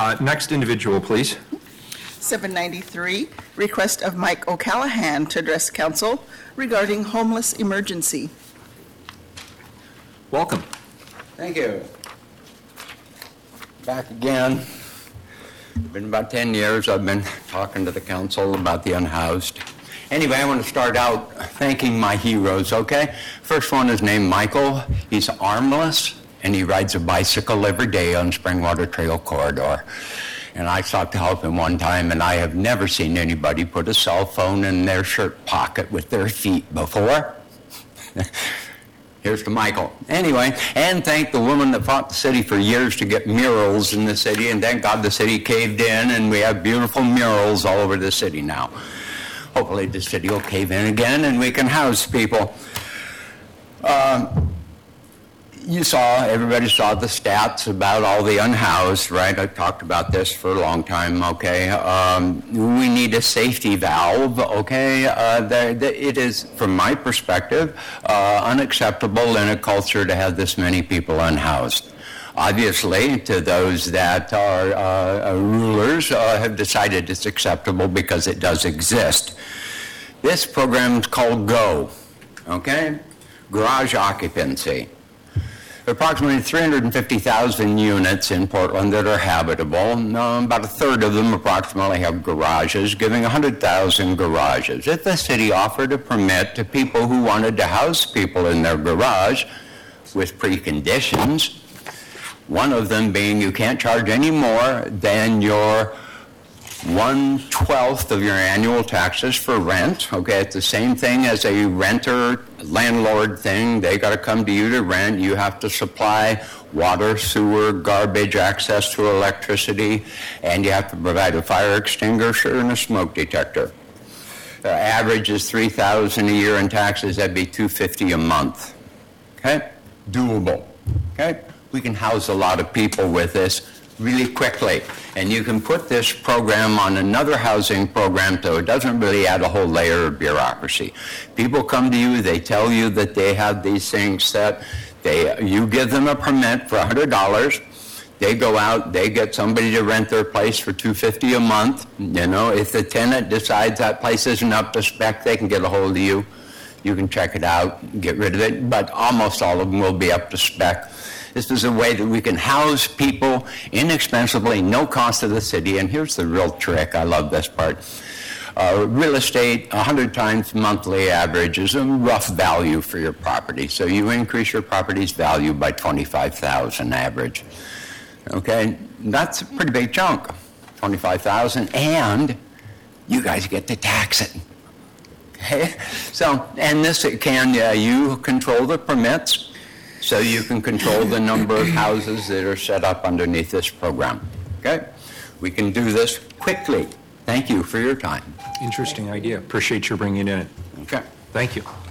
Next individual, please. 793, request of Mike O'Callahan to address council regarding homeless emergency. Welcome. Thank you. Back again. Been about 10 years I've been talking to the council about the unhoused. Anyway, I want to start out thanking my heroes, okay? First one is named Michael. He's armless, and he rides a bicycle every day on Springwater Trail Corridor. And I sought to help him one time, and I have never seen anybody put a cell phone in their shirt pocket with their feet before. Here's to Michael. Anyway, and thank the woman that fought the city for years to get murals in the city, and thank God the city caved in, and we have beautiful murals all over the city now. Hopefully the city will cave in again, and we can house people. Everybody saw the stats about all the unhoused, right? I've talked about this for a long time, okay? We need a safety valve, okay? It is, from my perspective, unacceptable in a culture to have this many people unhoused. Obviously, to those that are rulers have decided it's acceptable because it does exist. This program is called GO, okay? Garage occupancy. Approximately 350,000 units in Portland that are habitable. About a third of them approximately have garages, giving 100,000 garages. If the city offered a permit to people who wanted to house people in their garage with preconditions, one of them being you can't charge any more than your 1/12 of your annual taxes for rent, okay? It's the same thing as a renter-landlord thing. They got to come to you to rent. You have to supply water, sewer, garbage, access to electricity, and you have to provide a fire extinguisher and a smoke detector. The average is $3,000 a year in taxes. That'd be $250 a month, okay? Doable, okay? We can house a lot of people with this really quickly. And you can put this program on another housing program so it doesn't really add a whole layer of bureaucracy. People come to you, they tell you that they have these things set. You give them a permit for $100. They go out, they get somebody to rent their place for $250 a month. You know, if the tenant decides that place isn't up to spec, they can get a hold of you. You can check it out, get rid of it, but almost all of them will be up to spec. This is a way that we can house people inexpensively, no cost to the city. And here's the real trick. I love this part. Real estate, 100 times monthly average is a rough value for your property. So you increase your property's value by $25,000 average. Okay, that's a pretty big chunk, $25,000, and you guys get to tax it. Okay, so, and this can, you control the permits. So you can control the number of houses that are set up underneath this program, okay? We can do this quickly. Thank you for your time. Interesting idea. Appreciate your bringing it in. Okay. Thank you.